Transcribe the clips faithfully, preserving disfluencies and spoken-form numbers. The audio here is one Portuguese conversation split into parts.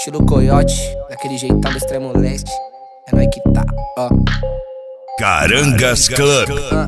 estilo coiote, daquele jeitão do extremo leste. É nóis que tá, ó. Carangas Club. Ah.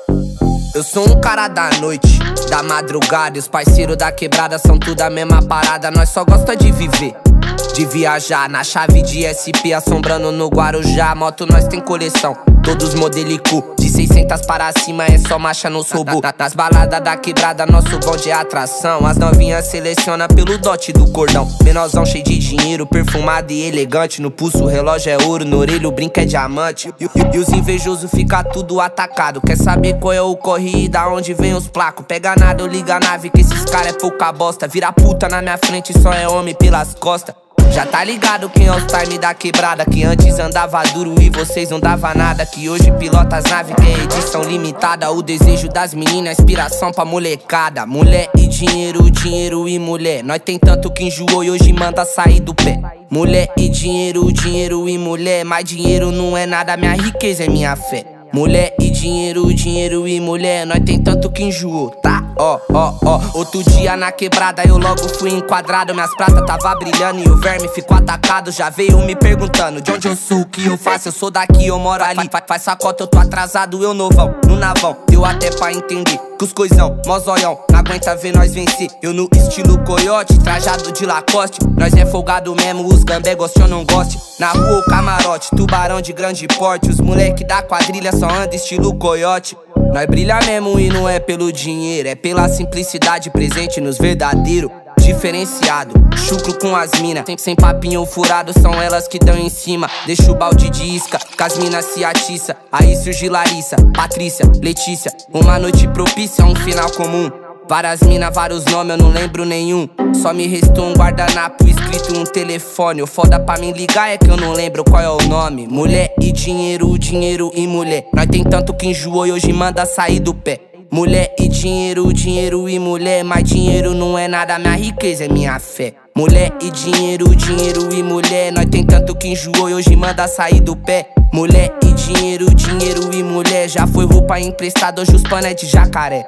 Eu sou um cara da noite, da madrugada, e os parceiros da quebrada são tudo a mesma parada. Nós só gosta de viver, de viajar na chave de S P, assombrando no Guarujá. Moto nós tem coleção, todos modelico, de seiscentas para cima é só marcha no sobo. Nas baladas da quebrada nosso bonde é atração. As novinhas seleciona pelo dote do cordão. Menorzão cheio de dinheiro, perfumado e elegante. No pulso o relógio é ouro, no orelho o brinco é diamante. E, e, e os invejosos fica tudo atacado. Quer saber qual é o corre e da onde vem os placos? Pega nada, eu liga a nave que esses cara é pouca bosta. Vira puta na minha frente, só é homem pelas costas. Já tá ligado quem é os time da quebrada, que antes andava duro e vocês não dava nada, que hoje pilota as naves que é edição limitada. O desejo das meninas, inspiração pra molecada. Mulher e dinheiro, dinheiro e mulher. Nós tem tanto que enjoou e hoje manda sair do pé. Mulher e dinheiro, dinheiro e mulher. Mas dinheiro não é nada, minha riqueza é minha fé. Mulher e dinheiro, dinheiro e mulher. Nós tem tanto que enjoou, tá? Ó, ó, ó. Outro dia na quebrada eu logo fui enquadrado. Minhas pratas tava brilhando e o verme ficou atacado. Já veio me perguntando de onde eu sou, o que eu faço. Eu sou daqui, eu moro ali. Faz, faz sacota, eu tô atrasado, eu novão. No navão, deu até pra entender que os coisão, mozóião, não aguenta ver nós vencer. Eu no estilo coiote, trajado de Lacoste. Nós é folgado mesmo, os gambé goste ou não goste. Na rua o camarote, tubarão de grande porte. Os moleque da quadrilha só anda estilo coiote. Nós brilha mesmo e não é pelo dinheiro, é pela simplicidade presente nos verdadeiros. Diferenciado, chucro com as mina, sem, sem papinho furado, são elas que dão em cima. Deixa o balde de isca, que as minas se atiça. Aí surge Larissa, Patrícia, Letícia. Uma noite propícia, um final comum. Várias minas, vários nomes, eu não lembro nenhum. Só me restou um guardanapo escrito um telefone. O foda pra me ligar é que eu não lembro qual é o nome. Mulher e dinheiro, dinheiro e mulher. Nós tem tanto que enjoou e hoje manda sair do pé. Mulher e dinheiro, dinheiro e mulher. Mas dinheiro não é nada, minha riqueza é minha fé. Mulher e dinheiro, dinheiro e mulher. Nós tem tanto que enjoou e hoje manda sair do pé. Mulher e dinheiro, dinheiro e mulher. Já foi roupa emprestada, hoje os pano é de jacaré.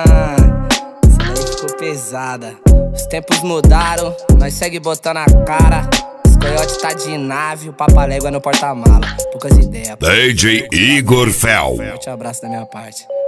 Essa daí ficou pesada. Os tempos mudaram, nós segue botando a cara. Os coiote tá de nave, o papalégua no porta-mala. Poucas ideias. D J Igor Fel. Forte abraço da minha parte.